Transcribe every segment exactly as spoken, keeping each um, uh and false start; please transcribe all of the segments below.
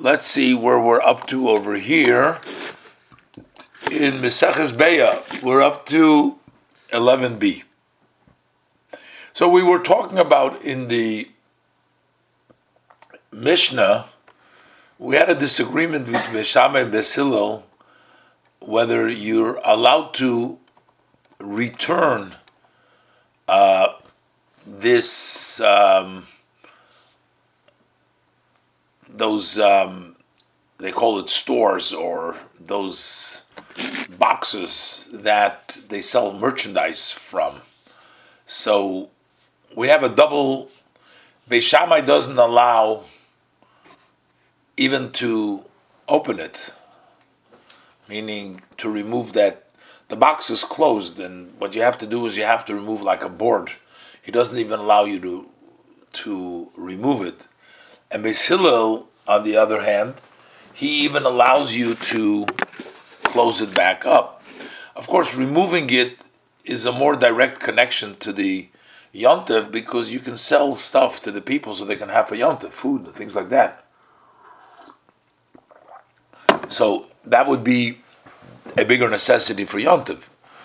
let's see where we're up to over here. In Meseches Beya, we're up to eleven b. So we were talking about in the Mishnah, we had a disagreement with Beis Shammai and Beis Hillel whether you're allowed to return uh, this um, those um, they call it stores, or those boxes that they sell merchandise from. So we have a double. Beis Shammai doesn't allow even to open it, meaning to remove that. The box is closed, and what you have to do is you have to remove like a board. He doesn't even allow you to to remove it. And Beis Hillel, on the other hand, he even allows you to close it back up. Of course, removing it is a more direct connection to the Yontif, because you can sell stuff to the people so they can have a Yontif, food and things like that. So that would be a bigger necessity for Yontif.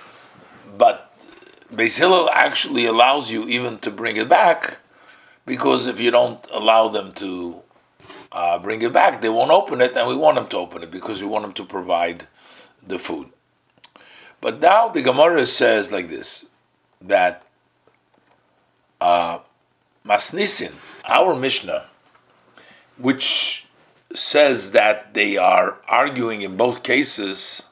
But Beis Hillel actually allows you even to bring it back, because if you don't allow them to uh, bring it back, they won't open it, and we want them to open it because we want them to provide the food. But now the Gemara says like this, that uh, Masnisin, our Mishnah, which says that they are arguing in both cases,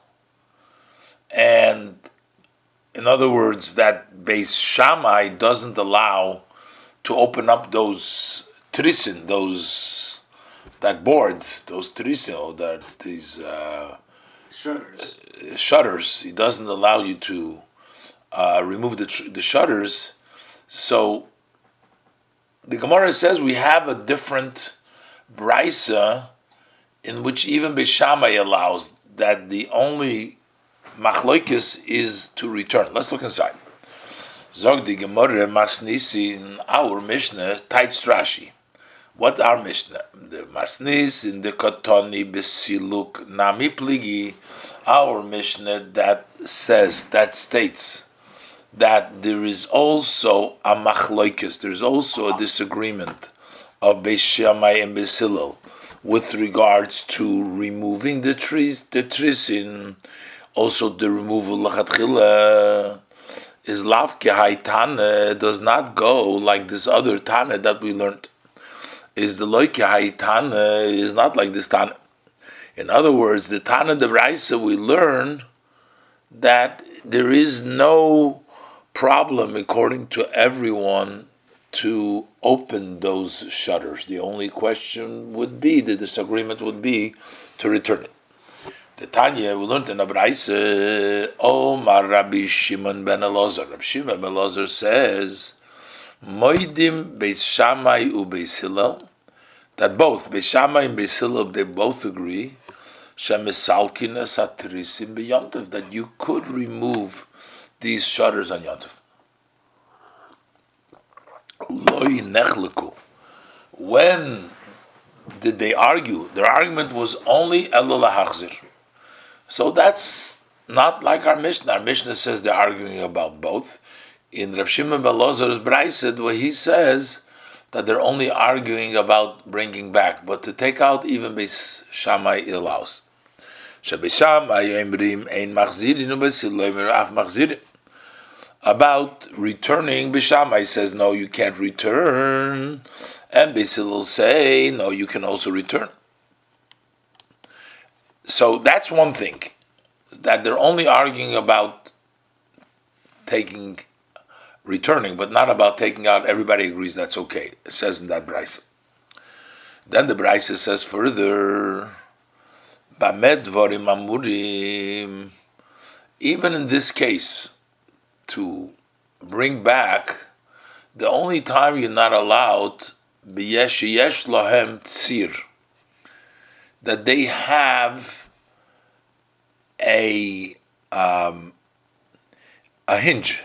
and in other words, that Beis Shammai doesn't allow to open up those trisin, those that boards, those trisin, or that these uh, shutters. Uh, shutters. He doesn't allow you to uh, remove the tr- the shutters. So the Gemara says we have a different brisa in which even Beis Shammai allows that the only machloikis is to return. Let's look inside. Zog the Gemara Masnisi in our Mishnah Taitz Rashi. What our Mishnah? The Masnis in the Katoni Besiluk Nami Pligi. Our Mishnah that says, that states that there is also a machloikis, there is also a disagreement of Beis Shammai and Beis Hillel with regards to removing the trees, the trisin, also the removal lachatchila is lavke haitane, does not go like this other tane that we learned. Is the loike haitane is not like this tane. In other words, the tane de Braisa we learn that there is no problem according to everyone to open those shutters. The only question would be, the disagreement would be to return it. The Tanya, we learned in Abraisa, Omar Rabbi Shimon ben Elazar. Rabbi Shimon ben Elazar says, Moidim Beis Shammai u Beis Hillel, that both Beis Shammai and Beis Hillel, they both agree, Shemisalkinas atrisim b'yontif, that you could remove these shutters on Yontif. Loi nechleku. When did they argue? Their argument was only elul hachzir. So that's not like our Mishnah. Our Mishnah says they're arguing about both. In Rav Shimon ben Elazar's Brayset, where he says that they're only arguing about bringing back, but to take out even Beis Shammai allows. Beis Shammai yomrim ein machzirin ubeis Hillel yomrim af machzirin. About returning, Beis Shammai says no, you can't return, and Beis Hillel say no, you can also return. So that's one thing, that they're only arguing about taking, returning, but not about taking out. Everybody agrees that's okay. It says in that brayse. Then the brayse says further, Bamed dvarim amurim. Even in this case, to bring back, the only time you're not allowed, b'yesh yesh lohem tzir, that they have a um, a hinge,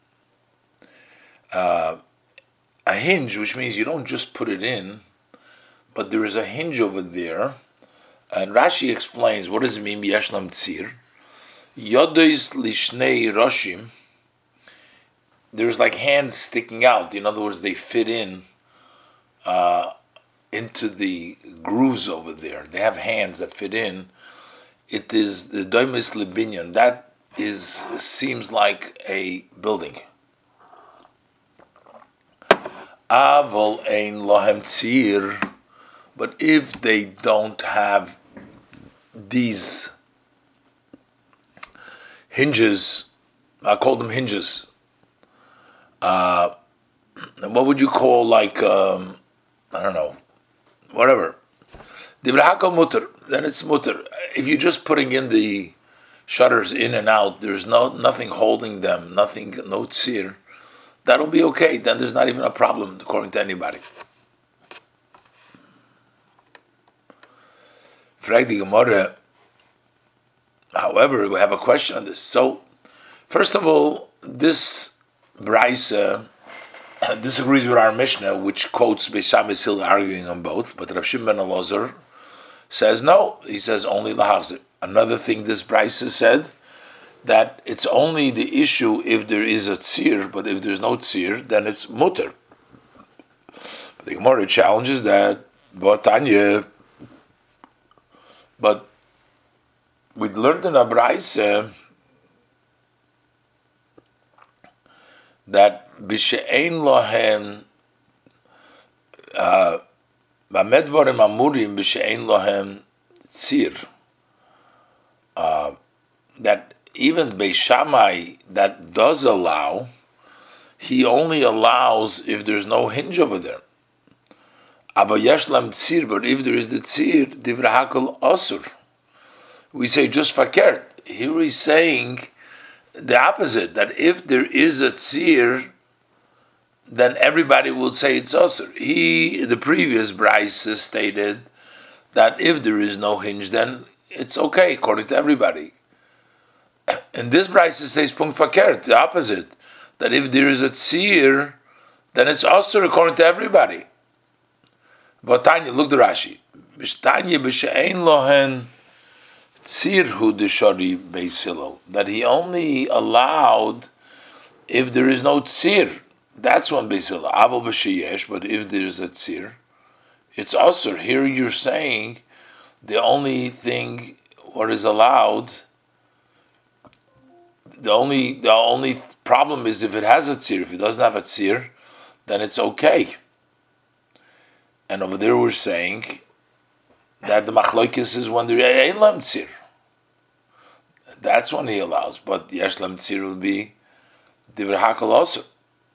uh, a hinge, which means you don't just put it in, but there is a hinge over there, And Rashi explains, what does it mean, Yeshlam Tzir? Yodois Lishnei Roshim, there's like hands sticking out. In other words, they fit in uh, into the grooves over there. They have hands that fit in. It is the Doimis Libinyan. That is seems like a building. Avol ein lohem tzir, but if they don't have these hinges, I call them hinges. Uh, what would you call like um, I don't know, whatever. Divrahakal mutter, then it's mutter. If you're just putting in the shutters in and out, there's no nothing holding them, nothing, no tzir, that'll be okay. Then there's not even a problem according to anybody. Frag the Gemara. However, we have a question on this. So, first of all, this Braisa disagrees with our Mishnah, which quotes Beis Shammai Hill arguing on both, but Rav Shimon ben Elazar says no. He says only lahachzir. Another thing this Braisa said, that it's only the issue if there is a tzir, but if there's no tzir, then it's mutter. But the Gemara challenges that, Botanya. But we learned in a Braisa that b'she'ein lohem b'medvarim amurim b'she'ein lohem tzir, that even Beis Shammai that does allow, he only allows if there's no hinge over there. Ava yeshlam tzir, but if there is the tzir, divrahakol asur. We say just fakert. Here he's saying the opposite, that if there is a tzir, then everybody will say it's asur. He, the previous Braisa stated that if there is no hinge, then it's okay, according to everybody. And this Braisa says punkt fakert, the opposite, that if there is a tzir, then it's asur according to everybody. But Tanya, look the Rashi. Mishtanya b'she'ein lohen tzirhu deshari Beis Hillel, that he only allowed if there is no tzir. That's one Beis Hillel. Aval b'sheyesh, but if there is a tzir, it's asur. Here you're saying the only thing what is allowed, the only the only problem is if it has a tzir. If it doesn't have a tzir, then it's okay. And over there we're saying that the machlokes is when there ain't lam tzir. That's when he allows. But yesh lam tzir will be divrei hakol also.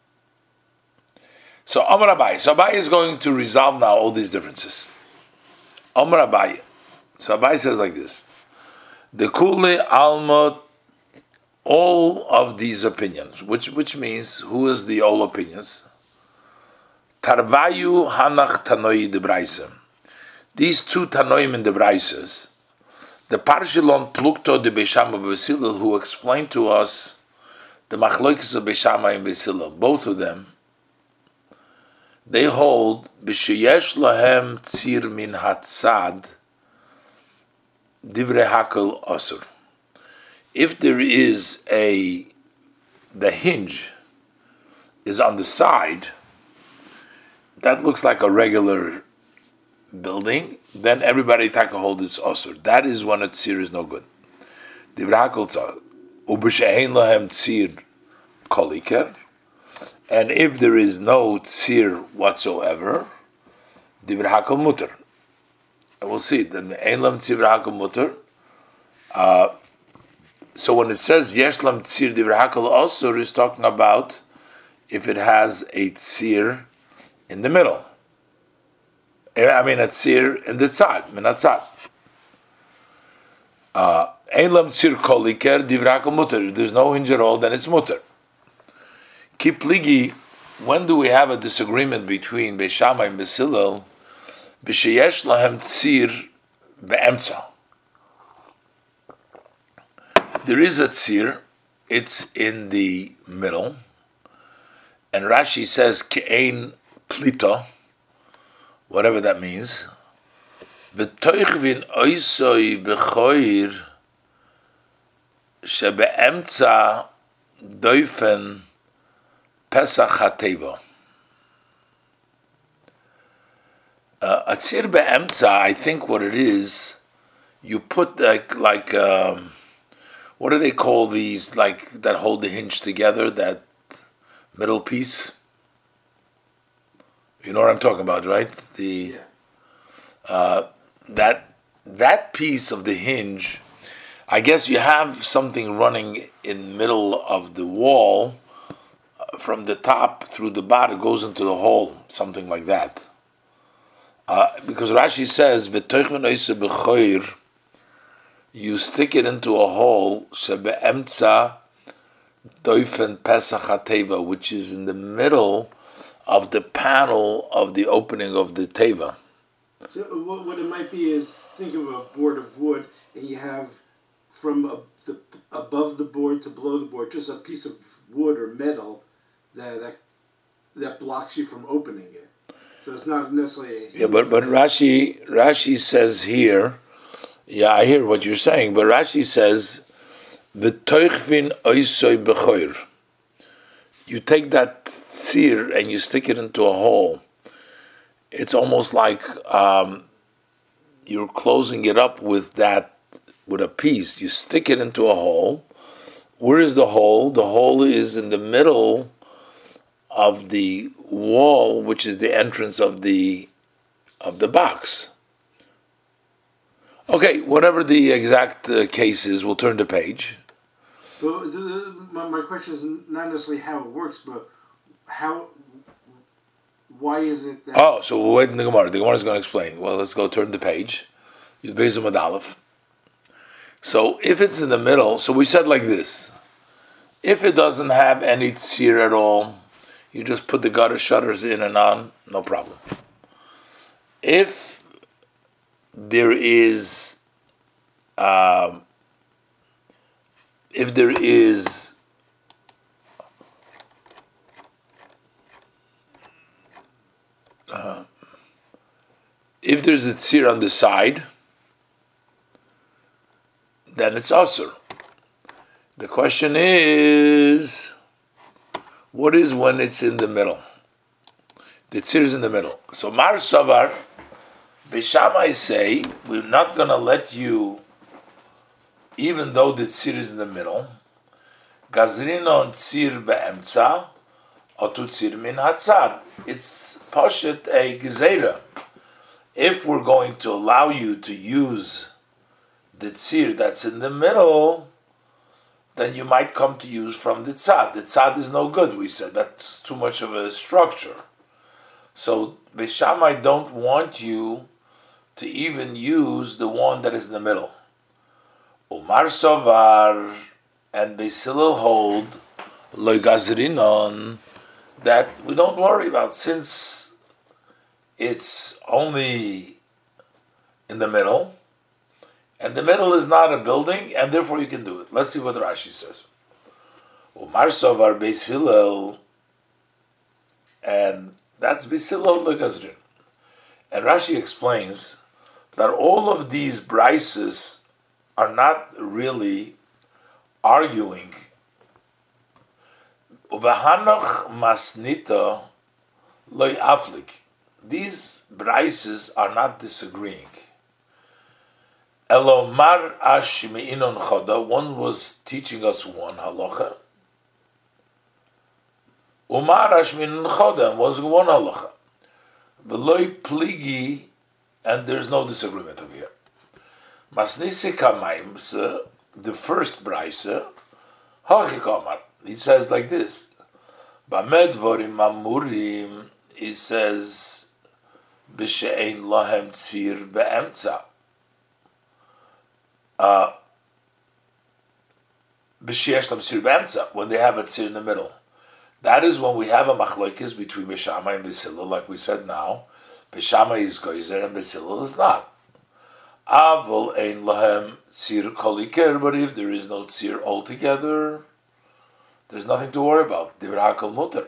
So Amar Abaye. So Abaye is going to resolve now all these differences. Amar Abaye. So Abaye says like this: the kule alma, all of these opinions, which which means who is the all opinions? Tarvayu hanach tanoi de Braisa. These two tanoim in the Braisas, the Parshilon Plukto de Beis Shammai Beis Hillel, who explained to us the machlokes of Beis Shammai and Beis Hillel, both of them, they hold b'sheyesh lahem tzir min hatzad divrei hakol asur. If there is a, the hinge is on the side, that looks like a regular building, then everybody take a hold its asur. That is when a tzir is no good. Divrei hakol tzar. Ub'she'ein lahem tzir koliker. And if there is no tzir whatsoever, divrei hakol muter. And we'll see. Then ein lam tzir hakol muter. Uh, so when it says yesh lam tzir divrei hakol asur, is talking about if it has a tzir in the middle. I mean, a tzir in the tzad, min hatzad. Ein lam tzir koliker divrei hakol muter. If there's no hinge at all, then it's muter. Kipligi, when do we have a disagreement between Beis Shammai and Beis Hillel? B'sheyesh lahem tzir be'emtza. There is a tzir, it's in the middle, and Rashi says ke'ein plita, whatever that means. V'toichvin oisoi b'choir shebe'emtza doifen Pesach HaTeva. Uh, a tzir be'emtza, I think what it is, you put like, like um, what do they call these, like, that hold the hinge together, that middle piece? You know what I'm talking about, right? The uh, that that piece of the hinge, I guess you have something running in the middle of the wall, uh, from the top through the bottom, it goes into the hole, something like that. Uh, because Rashi says, "V'toichven oise b'choir," you stick it into a hole, shebe'emtza doifen Pesach HaTeva, which is in the middle of the panel of the opening of the teva. So what, what it might be is, think of a board of wood, and you have from a, the, above the board to below the board just a piece of wood or metal that that, that blocks you from opening it. So it's not necessarily a yeah, but but Rashi Rashi says here, yeah, I hear what you're saying, but Rashi says, "V'toichvin oisoi b'choir." You take that tzir and you stick it into a hole. It's almost like um, you're closing it up with that, with a piece. You stick it into a hole. Where is the hole? The hole is in the middle of the wall, which is the entrance of the of the box. Okay, whatever the exact uh, case is, we'll turn the page. So the, the, my, my question is not necessarily how it works, but how, why is it that... Oh, so we'll wait in the Gemara. The Gemara is going to explain. Well, let's go turn the page. Yud Beis Amud Aleph. So if it's in the middle, so we said like this. If it doesn't have any tzir at all, you just put the gutter shutters in and on, no problem. If there is... Um, if there is uh, if there's a tzir on the side, then it's asur. The question is, what is when it's in the middle? The tzir is in the middle. So Mar Savar, Beishamai say, we're not going to let you, even though the tzir is in the middle, Gazrinon tzir be'emtza, otu tzir min hatzad. It's poshet a gezerah. If we're going to allow you to use the tzir that's in the middle, then you might come to use from the tzad. The tzad is no good, we said. That's too much of a structure. So Beis Shammai don't want you to even use the one that is in the middle. Umar Sovar and Beis Hillel hold Lo Gazrinon, that we don't worry about, since it's only in the middle, and the middle is not a building, and therefore you can do it. Let's see what Rashi says. Umar Sovar Beis Hillel, and that's Beis Hillel Lo Gazrin. And Rashi explains that all of these brises are not really arguing. Uvahanoch masnita loy aflik. These brises are not disagreeing. Elomar ash meinon choda. One was teaching us one halacha. Umar ash meinon choda was one halacha. Veloy pligi, and there's no disagreement over here. Masnise kamayim, the first brisa, hachikamar. He says like this: Bamed vorim mamurim. He says, b'she'ein lahem tzir be'emtza. Uh, b'she'esh lam tzir be'emtza, when they have a tzir in the middle. That is when we have a machlokes between Beis Shammai and Beis Hillel, like we said now. Beis Shammai is goyzer and Beis Hillel is not. Avol ein lahem tzir koliker, but if there is no tzir altogether, there's nothing to worry about. Divrei hakol muter.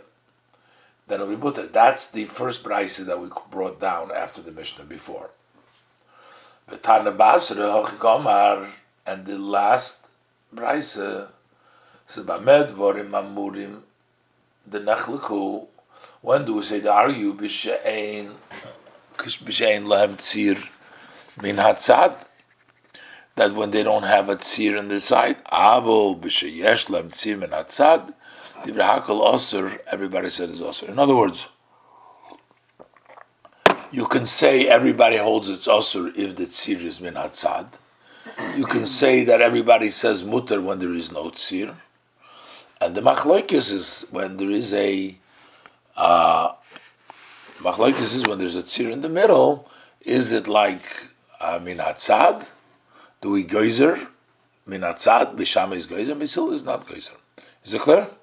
Then it'll be muter. That's the first brisa that we brought down after the Mishnah before. V'tana basra hachik and the last brisa sebamed vorim amurim the nachleku. When do we say the argue b'she'ein b'she'ein lahem tzir min hatzad? That when they don't have a tzir on the side, avol b'she'yesh lahem tzir min hatzad, divrei hakol osur. Everybody said is osur. In other words, you can say everybody holds its osur if the tzir is min hatzad. You can say that everybody says mutar when there is no tzir. And the machloikis is when there is a uh, machloikis is when there's a tzir in the middle. Is it like uh, min hatzad? Do we geyser min hatzad? Bishama is geyser. Misil is not geyser. Is it clear?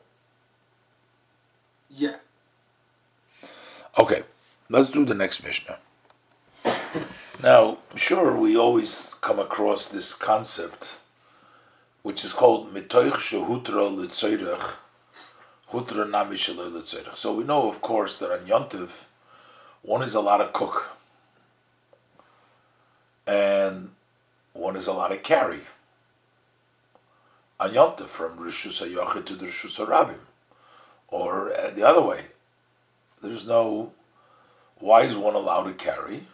Yeah. Okay. Let's do the next Mishnah. Now, sure, we always come across this concept, which is called mitoich shehutra l'tzoyrech, hutra nami shelo l'tzoyrech. So we know, of course, that on Yontiv, one is allowed to cook, and one is allowed to carry. On Yontiv, from Rishus HaYochid to the Rishus HaRabim, or uh, the other way. There's no. Why is one allowed to carry?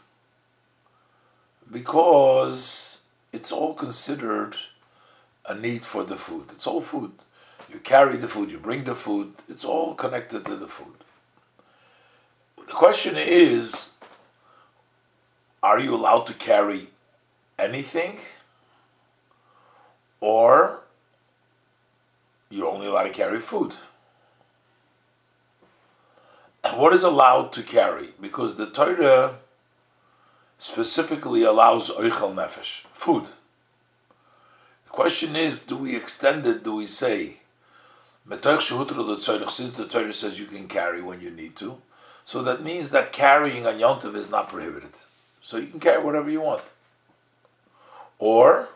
Because it's all considered a need for the food. It's all food. You carry the food, you bring the food, it's all connected to the food. The question is, are you allowed to carry anything? Or you're only allowed to carry food? What is allowed to carry? Because the Torah specifically allows oichel nefesh, food. The question is, do we extend it? Do we say, since the Torah says you can carry when you need to, so that means that carrying on Yom Tov is not prohibited. So you can carry whatever you want. Or,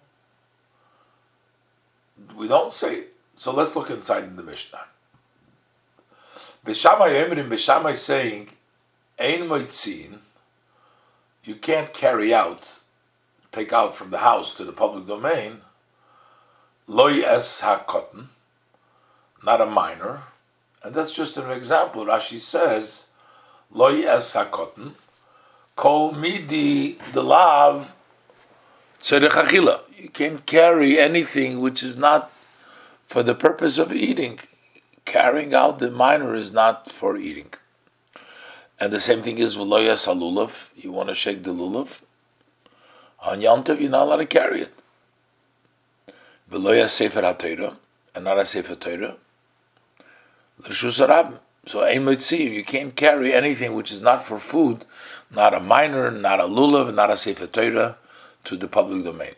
we don't say it. So let's look inside in the Mishnah. Beshamai Emrim, Beshamai saying, Ein moitzin, you can't carry out, take out from the house to the public domain, loy es ha-kotten, not a minor. And that's just an example. Rashi says, loy es ha-kotten, kol midi delav tzerech achila. You can't carry anything which is not for the purpose of eating. Carrying out the minor is not for eating. And the same thing is v'loyas halulav. You want to shake the lulav. On Yom Tov, you're not allowed to carry it. V'loyas sefer ha-Torah, and not a sefer Torah. L'rshus harabim. So ein motzim, you can't carry anything which is not for food, not a minor, not a lulav, not a sefer Torah, to the public domain.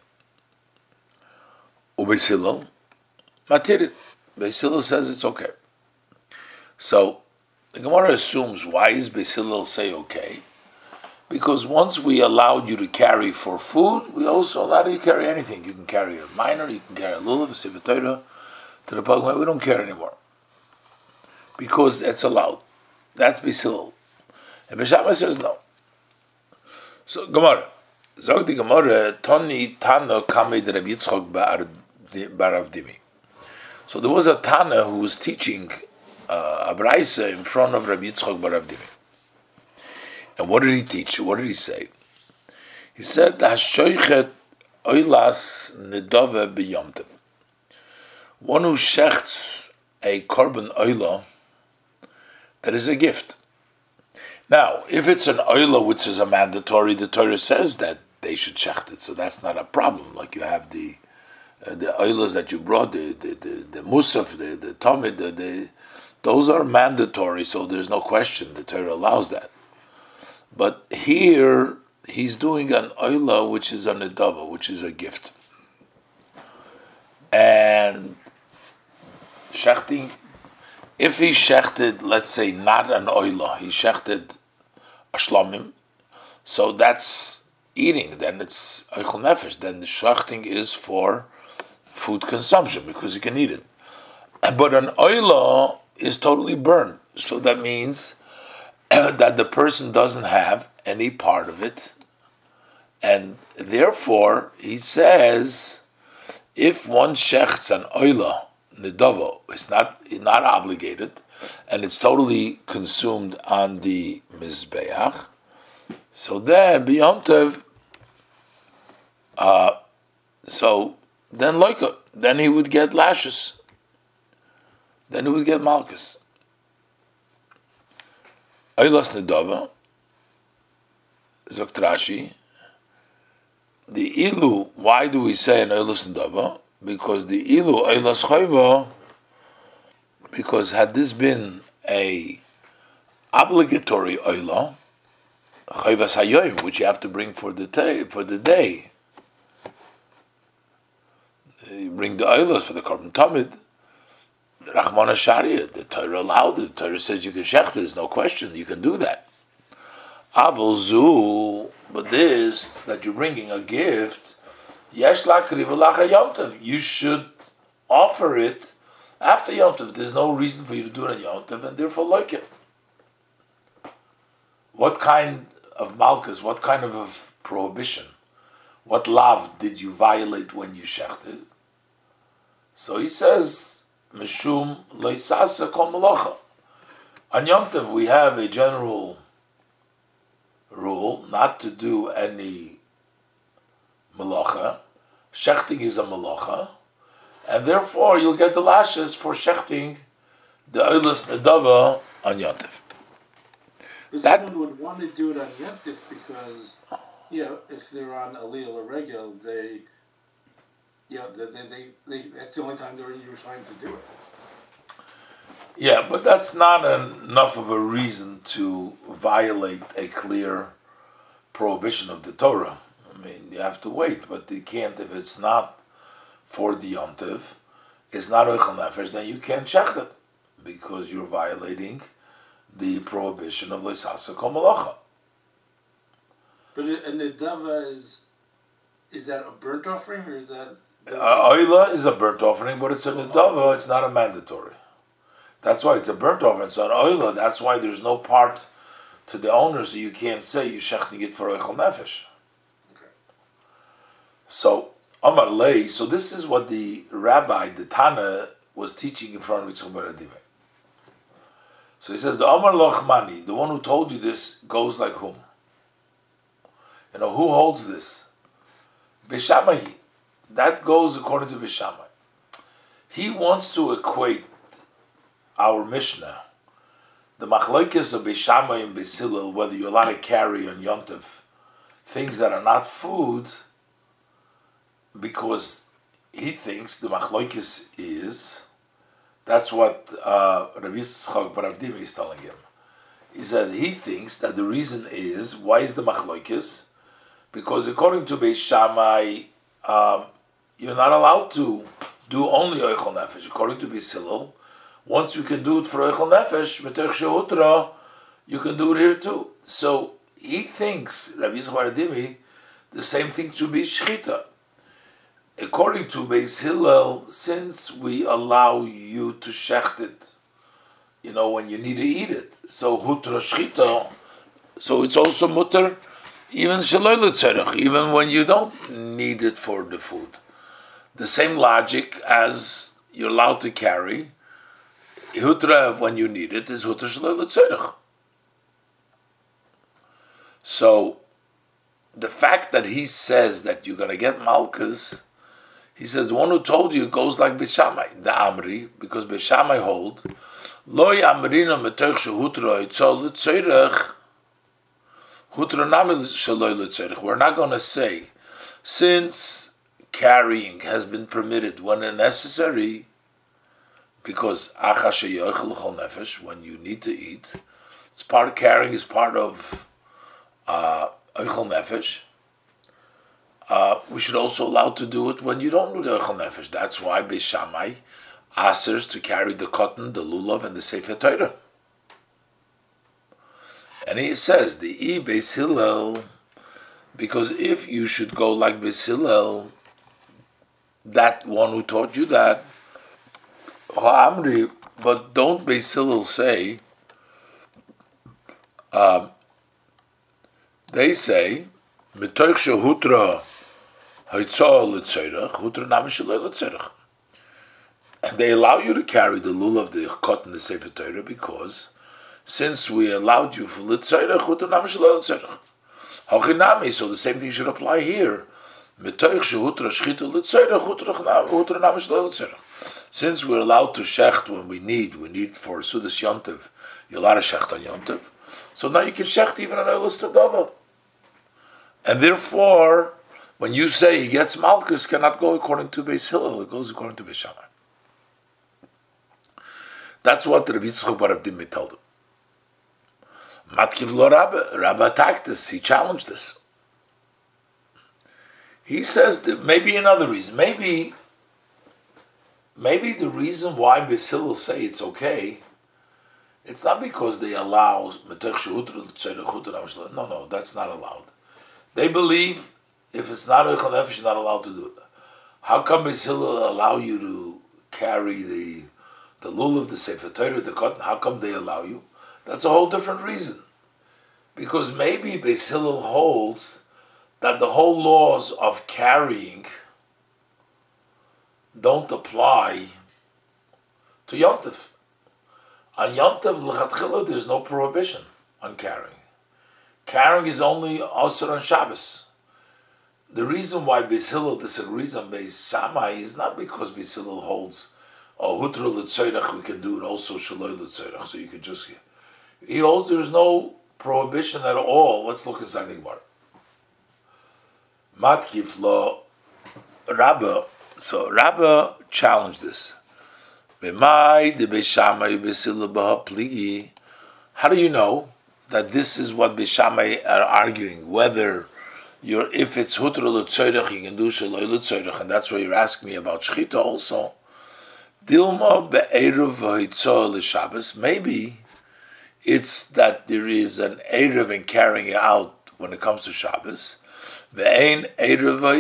Ubeis Hillel, matirit. Beis Hillel says it's okay. So the Gemara assumes, why is Beis Hillel say okay? Because once we allowed you to carry for food, we also allowed you to carry anything. You can carry a minor, you can carry a lulav, a sefer Torah, to the public. We don't care anymore because it's allowed. That's Beis Hillel. And Beis Shammai says no. So Gemara, Zog the Gemara, Toni Tano Kamei de Rabbi Yitzchok Barav Dimi. So there was a Tana who was teaching uh, a Braisa in front of Rabbi Yitzchok Barav Dimi. And what did he teach? What did he say? He said, "Hashoichet oilas nedove b'yom tov." One who shechts a korban oila, that is a gift. Now, if it's an oila which is a mandatory, the Torah says that they should shecht it, so that's not a problem. Like you have the uh, the oilas that you brought, the the the, the musaf, the the tamid, the, the those are mandatory, so there's no question the Torah allows that. But here he's doing an oila which is a nedava, which is a gift, and shechting. If he shechted, let's say, not an oila, he shechted a shlomim, so that's eating. Then it's oichel nefesh. Then the shechting is for food consumption because you can eat it. But an oila is totally burned, so that means that the person doesn't have any part of it And therefore, he says, if one shechts an oila, nedavo, is not, is not obligated, and it's totally consumed on the mizbeach, so then, beyond Tov, uh, so then loika, then he would get lashes. Then he would get malchus. Oilas nedava, Zokt Rashi, the ilu, why do we say an oilas nedava? Because the ilu oilas chayva, because had this been a obligatory oila, chayvas hayoyim, which you have to bring for the day, for the day, you bring the oilas for the korban tamid, Rachmana Sharia, the Torah allowed it. The Torah says you can shecht, there's no question, you can do that. Aval zu, but this, that you're bringing a gift, yesh lakriv lacha Yom Tov, you should offer it after Yom Tov. There's no reason for you to do it on Yom Tov, and therefore like it. What kind of malchus, what kind of a prohibition, what lav did you violate when you shechted? So he says, Meshum loisasa kol malacha. On Yom Tov we have a general rule not to do any malacha. Shechting is a malacha, and therefore you'll get the lashes for shechting the oilas nedava on Yom Tov. But That, someone would want to do it on Yom Tov because, you know, if they're on Aliyah or regular, they, you know, they, they, they, they, that's the only time they're in Yerushalayim to do it. yeah, but that's not an, enough of a reason to violate a clear prohibition of the Torah. I mean, you have to wait, but you can't, if it's not for the Yom Tov, it's not Oichel Nefesh, then you can't shecht it, because you're violating the prohibition of Leisasa Kol Malacha. But a nedava is, is that a burnt offering or is that? Uh, Oila is a burnt offering, but it's a nedava, it's not a mandatory. That's why it's a burnt offering. So an Oila, that's why there's no part to the owner, so you can't say you're shechting it for Oichel Nefesh. Okay. So, Amar Lei, so this is what the rabbi, the Tana, was teaching in front of Yitzchak Bar Adimei. So he says, the Amar Lochmani, the one who told you this, goes like whom? You know, who holds this? Beishamai. That goes according to Beishamai. He wants to equate our Mishnah, the machlokes of Beishamai and Beis Hillel, whether you're allowed to carry on Yom Tov things that are not food, because he thinks the machlokes is, that's what uh, Rabbi Yitzchak Bar Avdimi is telling him. He said he thinks that the reason is, why is the machlokes? Because according to Beis Shammai, um, you're not allowed to do only Oichel Nefesh. According to Beis Hillel, once you can do it for Oichel Nefesh, Metoch Shehutra, you can do it here too. So he thinks, Rabbi Yitzchak Bar Adimi, the same thing should be Shechita. According to Beis Hillel, since we allow you to shecht it, you know, when you need to eat it, so Hutra Shechita, so it's also mutter, even Shaloi L'Tzerech, even when you don't need it for the food. The same logic as you're allowed to carry, Hutra, when you need it, is Hutra Shaloi L'Tzerech. So, the fact that he says that you're going to get Malchus, he says the one who told you goes like Beis Shammai, the Amri, because Beis Shammai hold, Loi Amrina Metoch Shehutra Yitzol L'Tzerech, Hutra Nami Shaloi L'Tzerech. We're not going to say, since carrying has been permitted when necessary, because Acha Sheyochel L'Chol Nefesh, when you need to eat, it's part of carrying, is part of uh, Oichel Nefesh. Uh, we should also allow to do it when you don't do the Oichel Nefesh. That's why Beis Shammai asks to carry the cotton, the lulav, and the Sefer Torah. And he says, the E Beis Hillel, because if you should go like Beis Hillel, that one who taught you that, Amri, but don't Beis Hillel say, um, they say, Mitoich shehutra haitzah l'tzorech, hutra namish l'tzorech. And they allow you to carry the lulav of the cotton, the Sefer Torah, because since we allowed you for l'tzorech, hutra namish l'tzorech. Hachinami, so the same thing should apply here. Since we're allowed to shecht when we need, we need for Sudas Yontiv, you're allowed to shecht on Yontiv. So now you can shecht even on Eilis Tadava. And therefore, when you say he gets Malchus, cannot go according to Beis Hillel, it goes according to Beis Shammai. That's what the Rabbi Yitzchak bar Avdimi told him. Matkiv lo Rabba, Rabba attacked this, he challenged this. He says that maybe another reason, maybe maybe the reason why Beis Hillel say it's okay, it's not because they allow, no, no, that's not allowed. They believe if it's not Eichel Nefesh, you're not allowed to do it. How come Beis Hillel allow you to carry the the lulav, the Sefer Torah, the cotton? How come they allow you? That's a whole different reason. Because maybe Beis Hillel holds that the whole laws of carrying don't apply to Yontif. On Yontif, l'chatchila, there's no prohibition on carrying. Carrying is only Asur on Shabbos. The reason why Beis Hillel disagrees on Beis Shammai is not because Beis Hillel holds, oh, hutra l'tzoyrach, we can do it also shaloi l'tzoyrach, so you can just, he holds there's no prohibition at all. Let's look inside the Gemara. Matkif lo Rabba. So Rabba challenged this. How do you know that this is what Beis Shammai are arguing? Whether you're, if it's hutra l'tzoyrach, you can do shaloi l'tzoyrach, and that's why you're asking me about shchita also. Dilma be'eruv v'hitzah l'Shabbos. Maybe it's that there is an eruv in carrying it out when it comes to Shabbos. But there is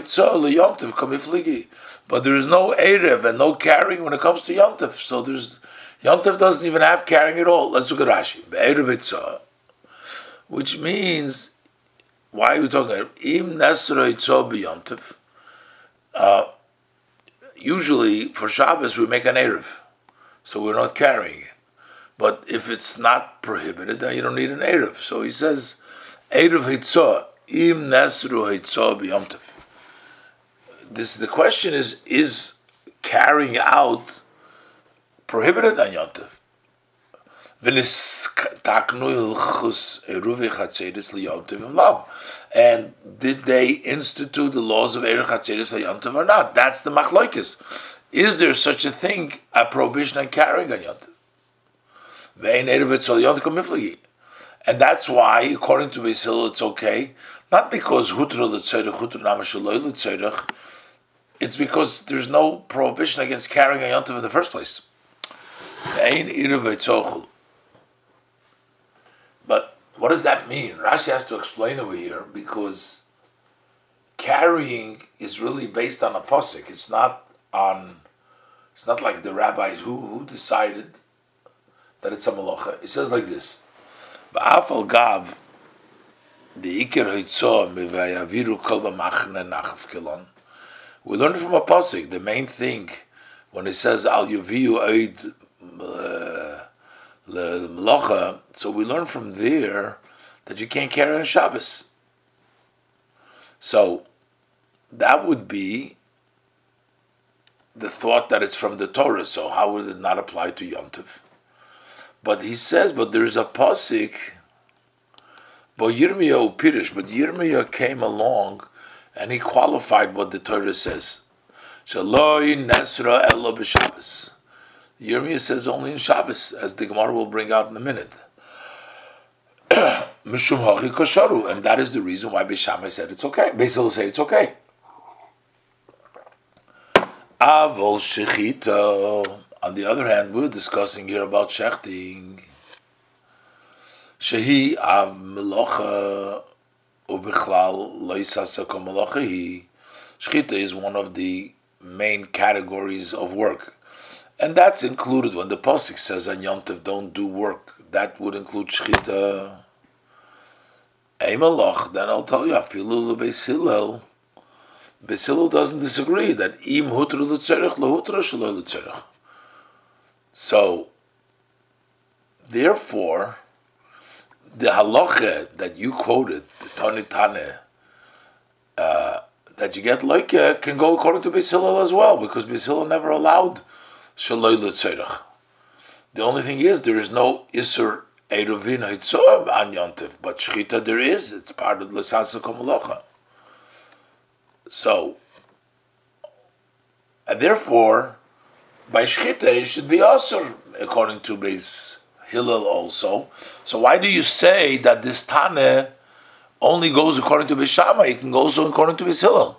no erev and no carrying when it comes to Yontif. So there's Yontif doesn't even have carrying at all. Let's look at Rashi. Which means, why are we talking about im nesra itzah b'Yontif? Uh Usually for Shabbos we make an erev, so we're not carrying it. But if it's not prohibited, then you don't need an erev. So he says erev hitzah. Im Nasru Haitzah b'Yomtiv. This the question is: is carrying out prohibited on Yomtiv? And did they institute the laws of Eruv Chatzeris Yomtiv or not? That's the machlokes. Is there such a thing, a prohibition on carrying on Yomtiv? And that's why, according to Beis Hillel, it's okay. Not because hutra l'tzorech, hutra namashaloi l'tzorech. It's because there's no prohibition against carrying a yontiv in the first place. But what does that mean? Rashi has to explain over here, because carrying is really based on a posik. It's not on. It's not like the rabbis who who decided that it's a malacha. It says like this. Ba'afal gav, the ikir hoitzah mevayaviru kol b'machne nachav kilon. We learn from a pasuk. The main thing when it says al yuviu oid le'melacha, so we learn from there that you can't carry on Shabbos. So that would be the thought that it's from the Torah. So how would it not apply to Yom Tov? But he says, but there's a pasuk, but Yirmiyahu Pirish, but Yirmiyahu came along and he qualified what the Torah says. Shaloi Nesra Elo b'Shabbos. Yirmiyahu says only in Shabbos, as the Gemara will bring out in a minute. Mishum Hachi Kosharu, and that is the reason why Beis Shammai said it's okay. Beis Hillel say it's okay. Avol Shechita. On the other hand, we're discussing here about shechting. Shehi av melocha ubichlal loisasako melochahi. Shechita is one of the main categories of work, and that's included when the pasuk says on Yom Tov don't do work. That would include shechita. Eimaloch, then I'll tell you, Afilu Beis Hillel. Beis Hillel doesn't disagree that im hutru l'tzerich lehutra shelo l'tzerich. So, therefore, the halacha that you quoted, the Tani Tane, uh, that you get like uh, can go according to Beis Hillel as well, because Beis Hillel never allowed shelo l'tzerich. The only thing is there is no isur eruvin hitzov an yontif, but shchita there is. It's part of l'sasa komalocha. So, and therefore, by shchita it should be asur according to Beis Hillel also. So why do you say that this Tane only goes according to Beis Shammai? It can go also according to Beis Hillel.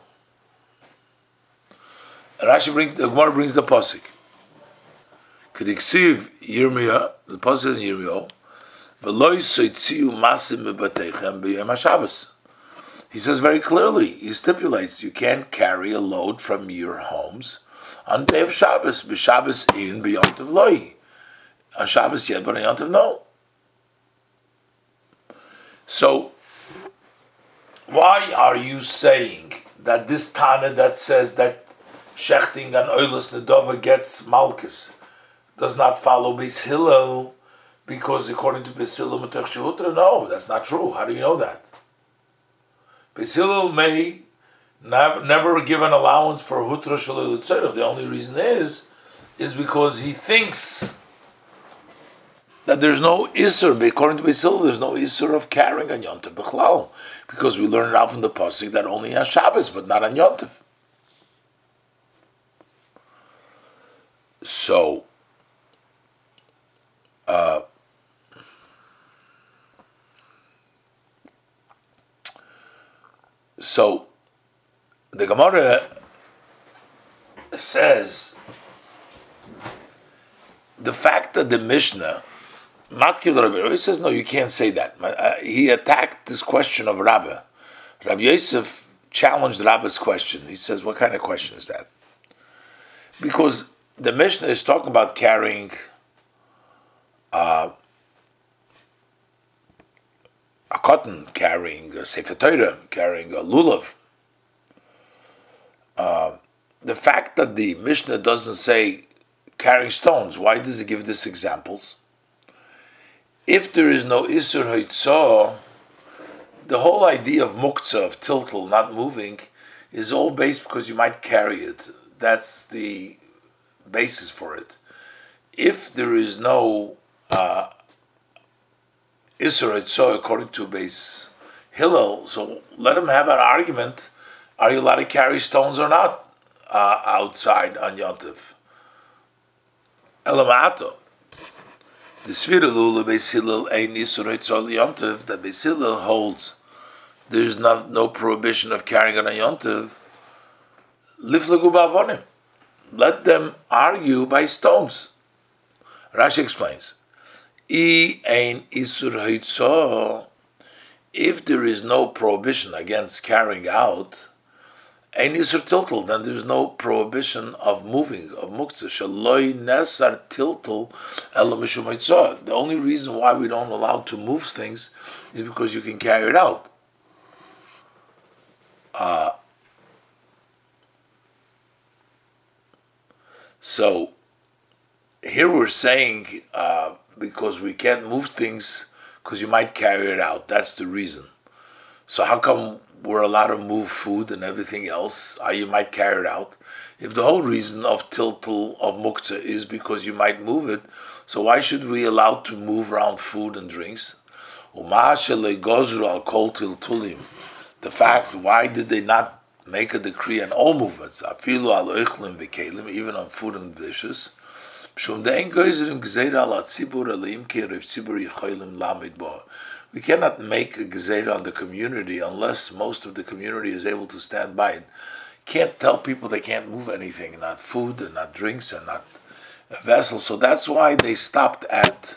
And Rashi brings the Gemara brings the pasuk. Kediksiv Yirmiyah, the pasuk in Yirmiyah, v'lo yisotziu masim mebatechem b'yom haShabbos. He says very clearly, he stipulates you can't carry a load from your homes on the day of Shabbos. B'Shabbos in b'yom tov loy. On Shabbos yet, but on Yom Tov no. So, why are you saying that this Tana that says that shechting and oilus nedova gets malchus does not follow Beis Hillel because according to Beis Hillel matech shehutra? No, that's not true. How do you know that? Beis Hillel may nav- never give an allowance for hutra shalei l'tzerich. The only reason is, is because he thinks that there's no isur. According to Beis Hillel, there's no isur of carrying on Yom Tov b'chlal, because we learn it out from the pasuk that only on Shabbos, but not on Yom Tov. So, uh, so the Gemara says the fact that the Mishnah Matkil Rabbi he says no, you can't say that. Uh, he attacked this question of Rabbi. Rabbi Yosef challenged Rabbi's question. He says, "What kind of question is that?" Because the Mishnah is talking about carrying uh, a cotton, carrying a Sefer Torah, carrying a lulav. Uh, the fact that the Mishnah doesn't say carrying stones, why does it give these examples? If there is no Isur Haitzah, the whole idea of Muktzah, of tiltal, not moving, is all based because you might carry it. That's the basis for it. If there is no uh, Isur Haitzah according to Beis Hillel, so let him have an argument. Are you allowed to carry stones or not uh, outside on Yom Tov? Elamato. The Sfira Lula Beis Hillel ein Isur Haitzah Yom Tov, that Beis Hillel holds there's not, no prohibition of carrying on Yom Tov. Liflagu ba'avonim. Let them argue by stones. Rashi explains, I ein Isur Haitzah, if there is no prohibition against carrying out, ein Isur Tiltal, then there is no prohibition of moving, of muktzah. Shaloi nesar tiltal ela mishum haitzah. The only reason why we don't allow to move things is because you can carry it out. Uh, so here we're saying uh, because we can't move things because you might carry it out. That's the reason. So how come we're allowed to move food and everything else? Uh, you might carry it out. If the whole reason of tiltal of muktzah is because you might move it, so why should we allow to move around food and drinks? The fact, why did they not make a decree on all movements, even on food and dishes? We cannot make a gezerah on the community unless most of the community is able to stand by it. Can't tell people they can't move anything, not food and not drinks and not a vessel. So that's why they stopped at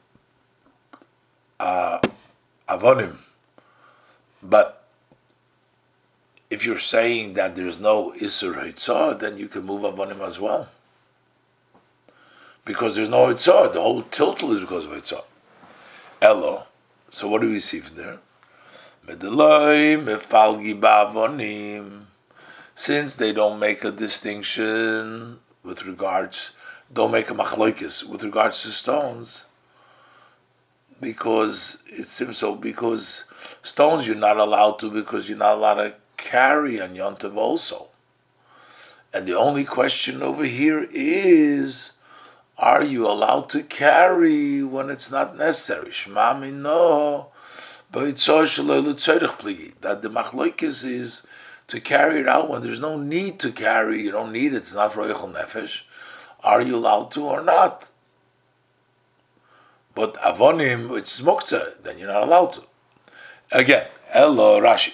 uh, avonim. But if you're saying that there's no Isur Haitzah, then you can move avonim as well. Because there's no Haitzah. The whole tiltal is because of Haitzah. Elo. So what do we see from there? Medeloi mefalgi ba'avonim. Since they don't make a distinction with regards, don't make a machlokes with regards to stones, because it seems so, because stones you're not allowed to, because you're not allowed to carry on Yom Tov also. And the only question over here is, are you allowed to carry when it's not necessary? Shmami no, but that the machlokes is to carry it out when there's no need to carry. You don't need it. It's not roichel nefesh. Are you allowed to or not? But avonim, it's muktzah, then you're not allowed to. Again, Elo Rashi,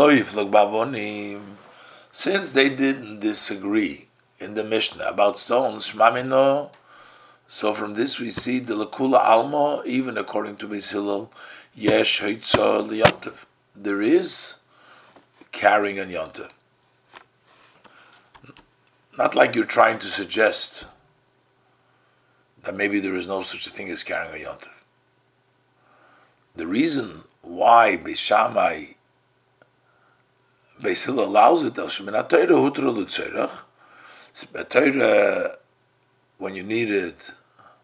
since they didn't disagree in the Mishnah about stones, shmamino. So from this we see the lekula alma, even according to Beis Hillel, yesh heitzah liyontev. There is carrying on yontev. Not like you're trying to suggest that maybe there is no such a thing as carrying a yontev. The reason why Beis Shammai, Beis Hillel allows it, when you need it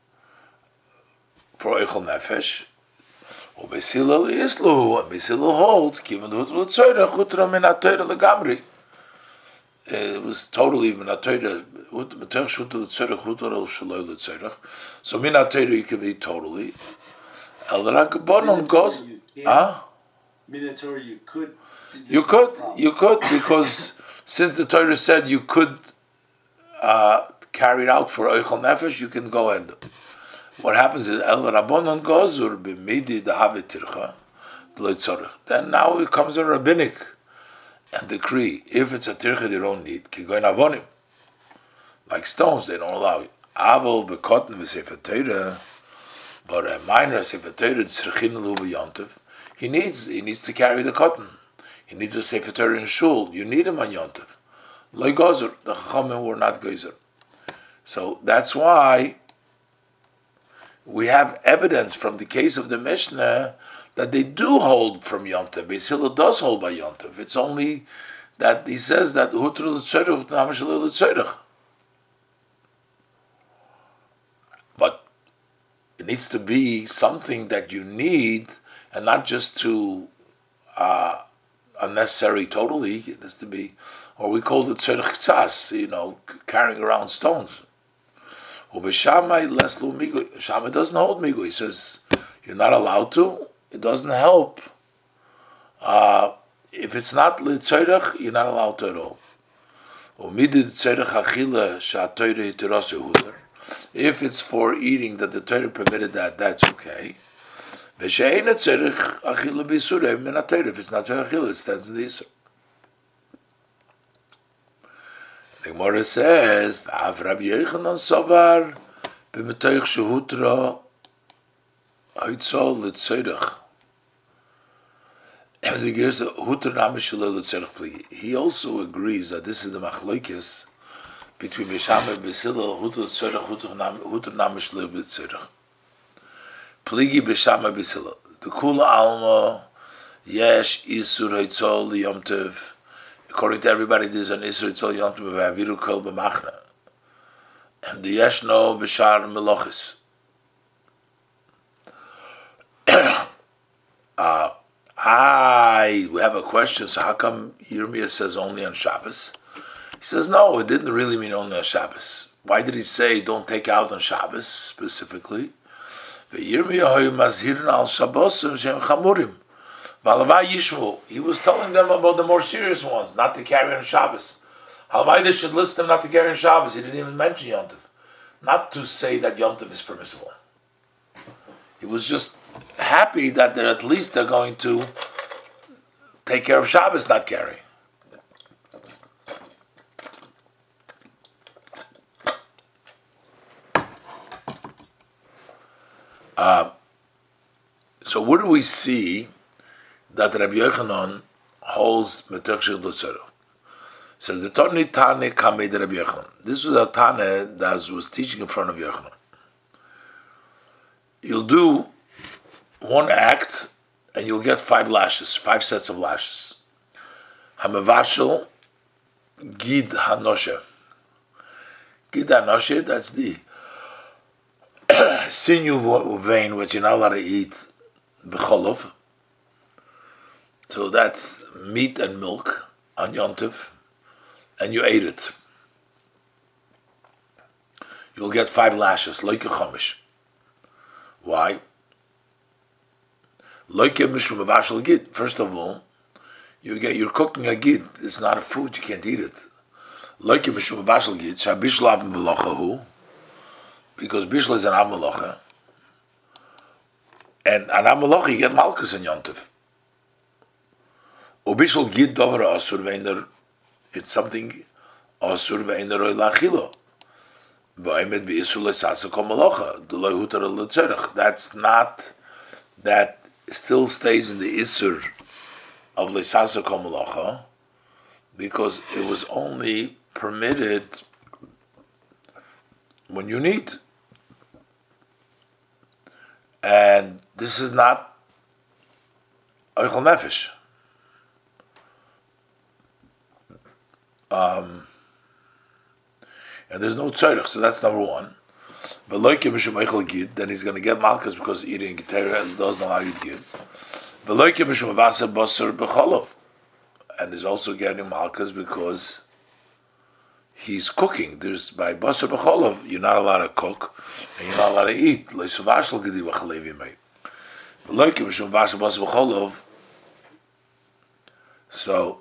for Eichel Nefesh, or Beis Hillel Islu, and Beis Hillel holds, given the Hutra L'Tzeirach, Hutra Min HaTeirah L'Gamri. It was totally Min HaTeirah, Hutra L'Tzeirach, Hutra L'Shaloi L'Tzeirach. So Min HaTeirah you can be totally. El Rakabonon goes, ah? Min HaTeirah you could. You could, you could, because since the Torah said you could uh, carry it out for Eichel Nefesh, you can go and what happens is El Rabbonon Gozur b'midi dahavet tircha b'lo tzorich. Then now it comes a rabbinic and decree. If it's a tircha they don't need, kigoin avonim, like stones, they don't allow it. Avol b'kotten v'sefer Torah, but a minor sefer Torah tzrichin lu b'yontev. He needs he needs to carry the cotton. He needs a sefer Torah in shul. You need him on yontev. Lo gozur. The chachamim were not gozur. So that's why we have evidence from the case of the Mishnah that they do hold from Yom Tov. Beis Hillel does hold by Yom Tov. It's only that he says that Hutru L'Tzorech, Hutru L'Tzorech. But it needs to be something that you need, and not just to uh, unnecessary totally. It has to be, or we call it Tzorech Tzas, you know, carrying around stones. Shammai doesn't hold migu. He says you're not allowed to. It doesn't help. Uh, if it's not litzorech, you're not allowed to at all. If it's for eating that the Torah permitted that, that's okay. If it's not tzorech, it stands in the Yisur. The Gemara says, "Av Rabbi Yochanan Sovar b'metoich shehutra haitzol l'tzorech." And the Gemara says, "Hutra namish l'tzorech pligi." He also agrees that this is the machlokes between Beis Shammai and Beis Hillel. Hutra l'tzorech, hutra namish l'tzorech pligi. Beis Shammai Beis Hillel. The kula alma yesh isur haitzol liyom tov. According to everybody, there's an Isra Tzol Yom Tov v'Aviru Kol b'Machna, and the Yeshno b'Shar Melochis. uh, I we have a question. So how come Yirmiyah says only on Shabbos? He says no, it didn't really mean only on Shabbos. Why did he say don't take out on Shabbos specifically? Yirmiyah hoy mazhirin al Shabbosim shem chamurim. He was telling them about the more serious ones, not to carry on Shabbos. Halavai, they should list them not to carry on Shabbos. He didn't even mention Yom Tov. Not to say that Yom Tov is permissible. He was just happy that they're at least they're going to take care of Shabbos, not carry. Uh, so what do we see that Rabbi Yochanan holds Metech Shel L'Tzorech? Says the Tani Tane Kamei de Rabbi Yochanan. This was a Tane that was teaching in front of Yochanan. You'll do one act and you'll get five lashes, five sets of lashes. Hamavashel gid hanoshe. Gid hanoshe, that's the sinew vein which you're not allowed to eat b'cholov. So that's meat and milk on Yontif, and you ate it. You'll get five lashes, like a chomish. Why? Like a mishum avashel gid. First of all, you get you're cooking a gid. It's not a food. You can't eat it. Like a mishum avashel gid. Shabishla ab melachahu, because bishla is an ab melacha, and an ab melacha you get malchus in Yontif. Ubishal gid dover asur veiner. It's something asur veiner lachilo. That's not, that still stays in the Isur of Leisasa Komalacha, because it was only permitted when you need. And this is not Eichel Nefesh. Um, And there's no tzorich, so that's number one. But like mishum eichel gid, then he's going to get malchus because eating getera doesn't allow you to gid. But like mishum avasa basar b'cholov, and he's also getting malchus because he's cooking. There's by basar b'cholov, you're not allowed to cook and you're not allowed to eat. Like suvashal gidi v'chalevi mei. But like mishum avasa basar b'cholov, so.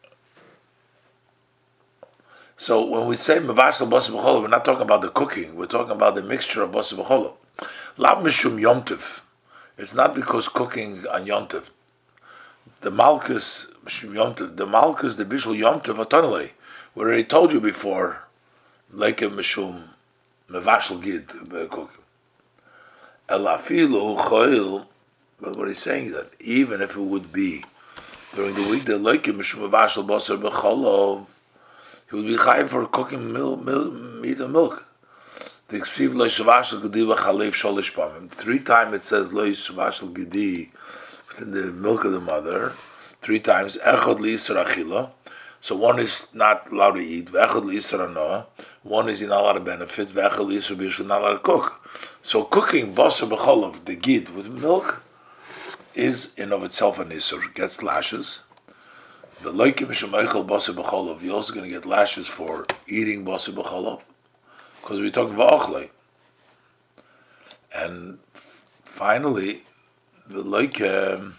So when we say mevashel basar b'cholov, we're not talking about the cooking. We're talking about the mixture of basar b'cholov. Lab mishum yomtiv. It's not because cooking on yomtiv. The malchus mishum yomtiv. The malchus the bishul yomtiv atonale. We already told you before. Like a mishum mevashel gid cooking. Elafilu choil. But what he's saying is that even if it would be during the week, the like a mishum mevashel basar b'cholov, he would be chayiv for cooking milk, milk, meat and milk. The ksiv lo yisvashel gedi v'chalev sholish pamim. Three times it says lo yisvashel gedi within the milk of the mother. Three times echad li'isar achila. So one is not allowed to eat. V'echad li'isar anoah. One is not allowed to benefit. V'echad li'isar bishul, not allowed to cook. So cooking basar b'cholov, the gid with milk, is in of itself an isur. Gets lashes. But like mishum eichel basar b'cholov, you're also going to get lashes for eating basar b'cholov, because we're talking about ochlei. And finally, the like mishum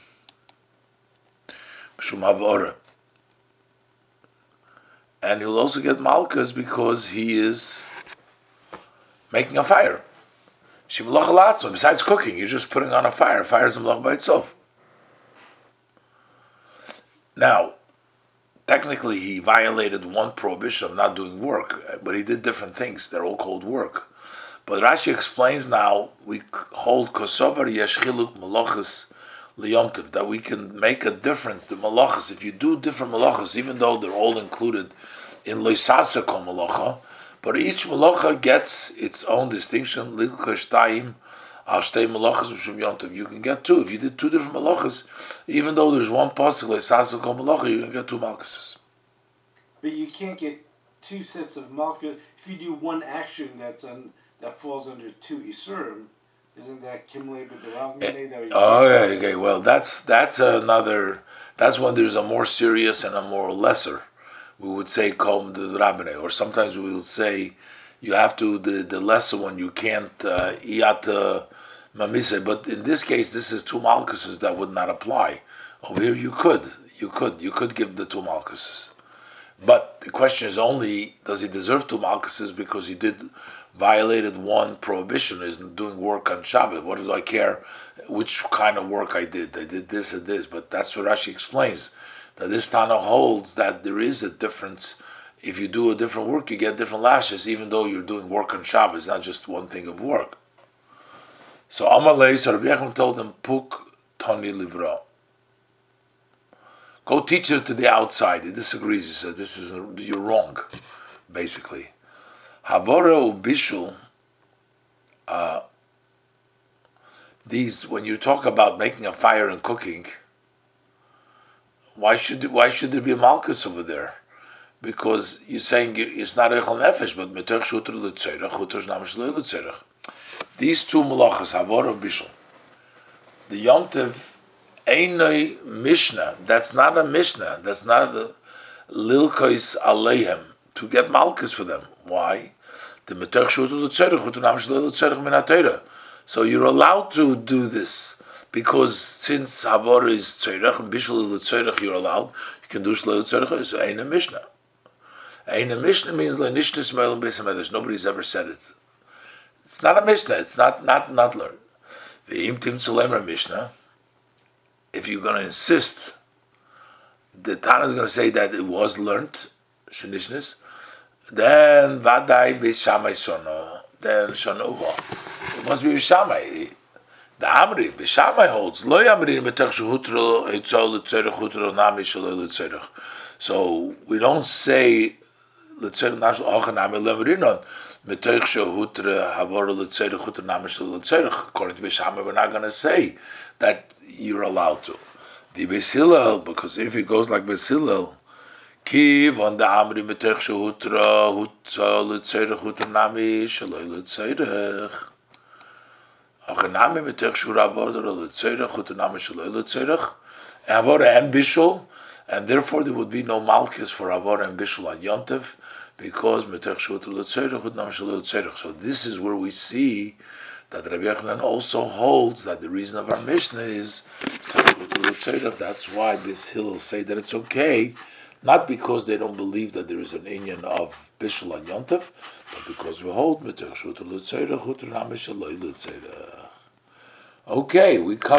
havora, and he'll also get malchus because he is making a fire. Shemulach alatzma. Besides cooking, you're just putting on a fire. Fire is a malach by itself. Now, technically, he violated one prohibition of not doing work, but he did different things. They're all called work. But Rashi explains now, we hold kosover yesh chiluk malachas liyomtiv, that we can make a difference to malachas. If you do different malachas, even though they're all included in loisasa kol malacha, but each malacha gets its own distinction. Lilka shtayim al shtei malachas b'shum yomtiv. You can get two. If you did two different malachas, even though there's one pasuk loisasa kol malacha, you can get two malchus. But you can't get two sets of malchus if you do one action that's on, that falls under two isurim. Isn't that kimle b'derav? Oh yeah, okay. Well, that's that's another. That's when there's a more serious and a more lesser. We would say kom the rabbinay, or sometimes we would say you have to the the lesser one. You can't iyat uh, mamise. But in this case, this is two malchuses that would not apply. Over here, you could, you could, you could give the two malchuses. But the question is only, does he deserve two malchuses because he did violated one prohibition, is doing work on Shabbat? What do I care which kind of work I did? I did this and this. But that's what Rashi explains, that this Tana holds that there is a difference. If you do a different work, you get different lashes, even though you're doing work on Shabbat. It's not just one thing of work. So Amalei, so Rabbi Yechon told him, Puk Tani Livra. Go teach it to the outside. He disagrees. He says, this is, you're wrong, basically. Havora ubishul, uh, these, when you talk about making a fire and cooking, why should why should there be a malchus over there? Because you're saying it's not echel nefesh, but metoch shuter letzerach, shuter namish letzerach. These two malachas, havor and bishul, the Yom Tov einoi mishnah. That's not a mishnah. That's not a lilkois aleihem to get malchus for them. Why? The metoch shuter letzerach, shuter namish letzerach min haTorah. So you're allowed to do this. Because since Havor is Tzorech and Bishul is Tzorech, you're allowed, you can do Shlo Tzorech, so Ein a Mishnah. Ein a Mishnah means Le'nishtis Me'elam Beis HaMedrash. Nobody's ever said it. It's not a Mishnah, it's not not, not learned. Ve'im Tim Tzalemer Mishnah, if you're going to insist, the Tana is going to say that it was learned, Shenishnis, then Vadai Beis Shammai Shono, then Shono. It must be Beis Shammai. The Amri, Bishamai holds, Lo Yamri Metach Shehutro, Eitzol Letzerech, Hutro Nami Shaloi Letzerech. So we don't say Letzerech Nashal Ochanami Lemrinon, Metach Shehutre, Havor Letzerech, Hutro Nami Shaloi Letzerech. According to Bishamai, we're not going to say that you're allowed to. The Beis Hillel, because if it goes like Beis Hillel, Kiv on the Amri Metach Shehutro, Hutro Letzerech, Hutro Nami Shaloi Letzerech. Achanami metech shura avor letzerech utanami shaloi letzerech avor and bishul, and therefore there would be no malchus for avor and bishul on Yom Tov because metech shura letzerech utanami shaloi letzerech. So this is where we see that Rabbi Yochanan also holds that the reason of our Mishnah is letzerech. That's why Beis Hillel say that it's okay, not because they don't believe that there is an inyan of bishul on Yom Tov, but because we hold metech shura letzerech utanami shaloi letzerech. Okay, we come.